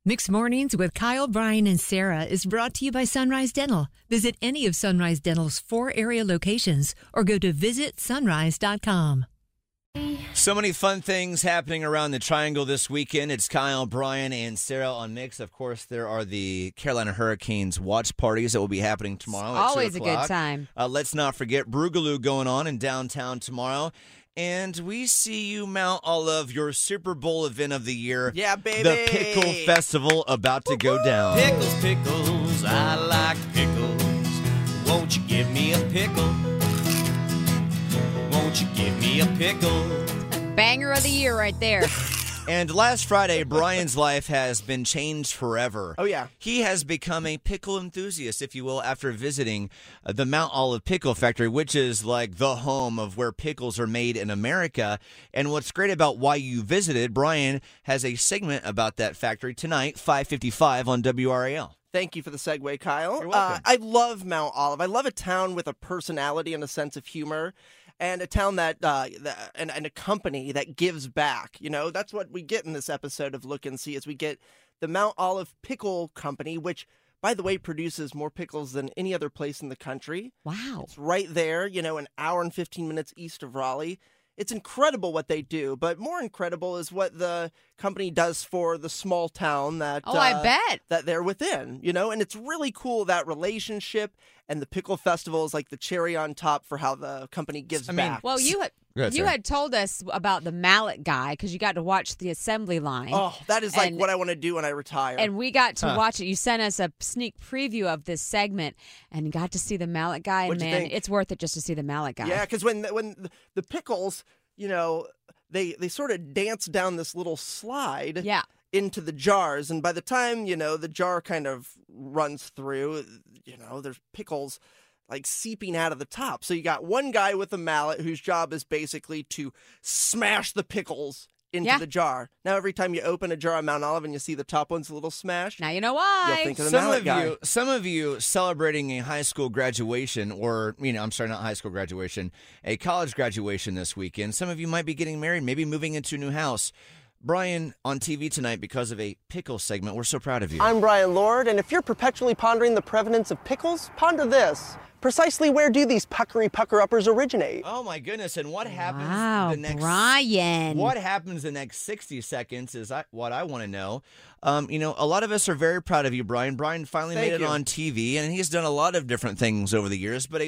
Mixed Mornings with Kyle, Brian, and Sarah is brought to you by Sunrise Dental. Visit any of Sunrise Dental's 4 area locations or go to visitsunrise.com. So many fun things happening around the Triangle this weekend. It's Kyle, Brian, and Sarah on Mix. Of course, there are the Carolina Hurricanes watch parties that will be happening tomorrow at 2 Always a o'clock. good time. Let's not forget Broogaloo going on in downtown tomorrow. And we see you Mount Olive, your Super Bowl event of the year. Yeah, baby. The Pickle Festival about to go down. Pickles, pickles, I like pickles. Won't you give me a pickle? Won't you give me a pickle? Banger of the year right there. And last Friday, Brian's life has been changed forever. Oh, yeah. He has become a pickle enthusiast, if you will, after visiting the Mount Olive Pickle Factory, which is like the home of where pickles are made in America. And what's great about why you visited, Brian has a segment about that factory tonight, 5:55 on WRAL. Thank you for the segue, Kyle. You're welcome. I love Mount Olive. I love a town with a personality and a sense of humor. And a town and a company that gives back. You know, that's what we get in this episode of Look and See, is we get the Mount Olive Pickle Company, which, by the way, produces more pickles than any other place in the country. Wow. It's right there, you know, an hour and 15 minutes east of Raleigh. It's incredible what they do, but more incredible is what the company does for the small town that I bet. that they're within, you know, and it's really cool, that relationship, and the Pickle Festival is like the cherry on top for how the company gives back. Well, you had told us about the mallet guy because you got to watch the assembly line. Oh, that is like what I want to do when I retire. And we got to watch it. You sent us a sneak preview of this segment and got to see the mallet guy. What'd and you man, think? it's worth it just to see the mallet guy. Yeah, because when the pickles, you know, they sort of dance down this little slide. Yeah. Into the jars, and by the time, you know, the jar kind of runs through, you know, there's pickles like seeping out of the top. So you got one guy with a mallet whose job is basically to smash the pickles into the jar. Now every time you open a jar of Mount Olive and you see the top one's a little smashed, now you know why. you'll think of the mallet guy. Some of you celebrating a high school graduation, or, you know, I'm sorry, not high school graduation, a college graduation this weekend. Some of you might be getting married, maybe moving into a new house. Brian, on TV tonight because of a pickle segment. We're so proud of you. I'm Brian Lord, and if you're perpetually pondering the prevalence of pickles, ponder this. Precisely where do these puckery pucker-uppers originate? Oh, my goodness. And what happens Wow, Brian. What happens the next 60 seconds is what I want to know. You know, a lot of us are very proud of you, Brian. Brian finally made it on TV, and he's done a lot of different things over the years. But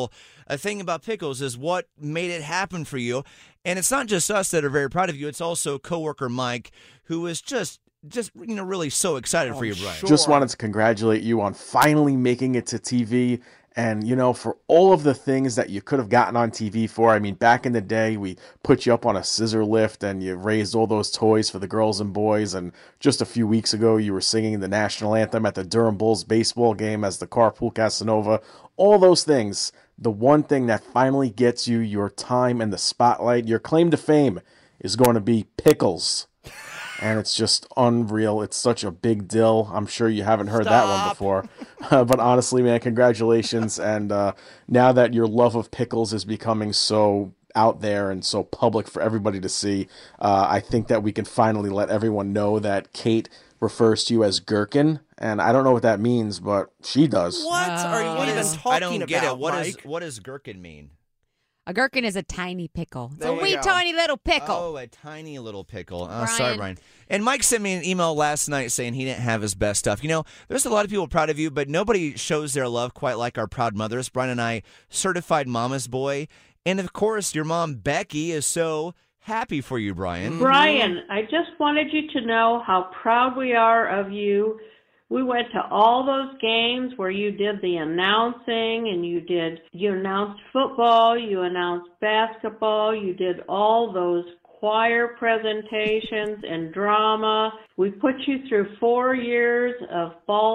a thing about pickles is what made it happen for you. And it's not just us that are very proud of you. It's also coworker Mike, who is just you know, really so excited for you, Brian. Sure. Just wanted to congratulate you on finally making it to TV. And, you know, for all of the things that you could have gotten on TV for, I mean, back in the day, we put you up on a scissor lift and you raised all those toys for the girls and boys. And just a few weeks ago, you were singing the national anthem at the Durham Bulls baseball game as the Carpool Casanova. All those things. The one thing that finally gets you your time in the spotlight, your claim to fame, is going to be pickles. And it's just unreal. It's such a big deal. I'm sure you haven't heard that one before. But honestly, man, congratulations. And now that your love of pickles is becoming so out there and so public for everybody to see, I think that we can finally let everyone know that Kate refers to you as Gherkin. And I don't know what that means, but she does. What are you even talking about, I don't get it. Mike? What does gherkin mean? A gherkin is a tiny pickle. It's There a you wee go. tiny little pickle. Oh, a tiny little pickle. Oh, Brian. sorry, Brian. And Mike sent me an email last night saying he didn't have his best stuff. You know, there's a lot of people proud of you, but nobody shows their love quite like our proud mothers. Brian and I, certified mama's boy. And, of course, your mom, Becky, is so happy for you, Brian. Brian, I just wanted you to know how proud we are of you. We went to all those games where you did the announcing and you announced football, you announced basketball, you did all those choir presentations and drama. We put you through 4 years of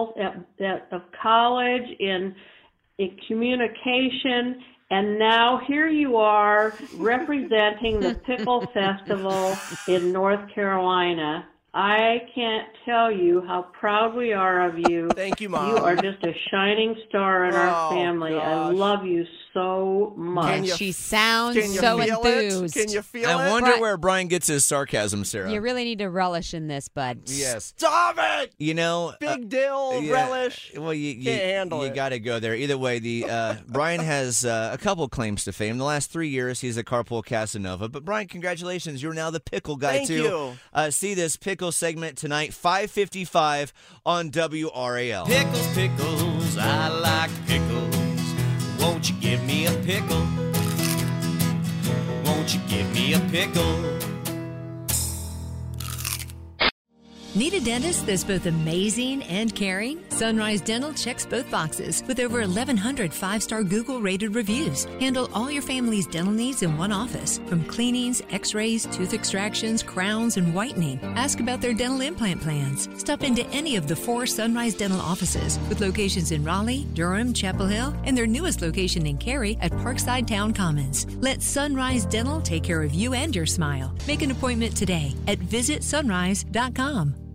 college in communication. And now here you are representing the Pickle Festival in North Carolina. I can't tell you how proud we are of you. Thank you, Mom. You are just a shining star in our family. Gosh. I love you so much. She sounds Can you so feel enthused. Can you feel I it? wonder Brian- where Brian gets his sarcasm, Sarah. You really need to relish in this, bud. Yes. Stop it! You know, Big deal, yeah, relish. Well, you Can't handle you it. got to go there. Either way, the Brian has a couple claims to fame. The last 3 years, he's a Carpool Casanova. But Brian, congratulations! You're now the pickle guy Thank too. you. See this pickle segment tonight, 5:55 on WRAL. Pickles, pickles, I like pickles. Won't you give me a pickle? Won't you give me a pickle? Need a dentist that's both amazing and caring? Sunrise Dental checks both boxes with over 1,100 five-star Google-rated reviews. Handle all your family's dental needs in one office, from cleanings, x-rays, tooth extractions, crowns, and whitening. Ask about their dental implant plans. Stop into any of the 4 Sunrise Dental offices with locations in Raleigh, Durham, Chapel Hill, and their newest location in Cary at Parkside Town Commons. Let Sunrise Dental take care of you and your smile. Make an appointment today at visitsunrise.com.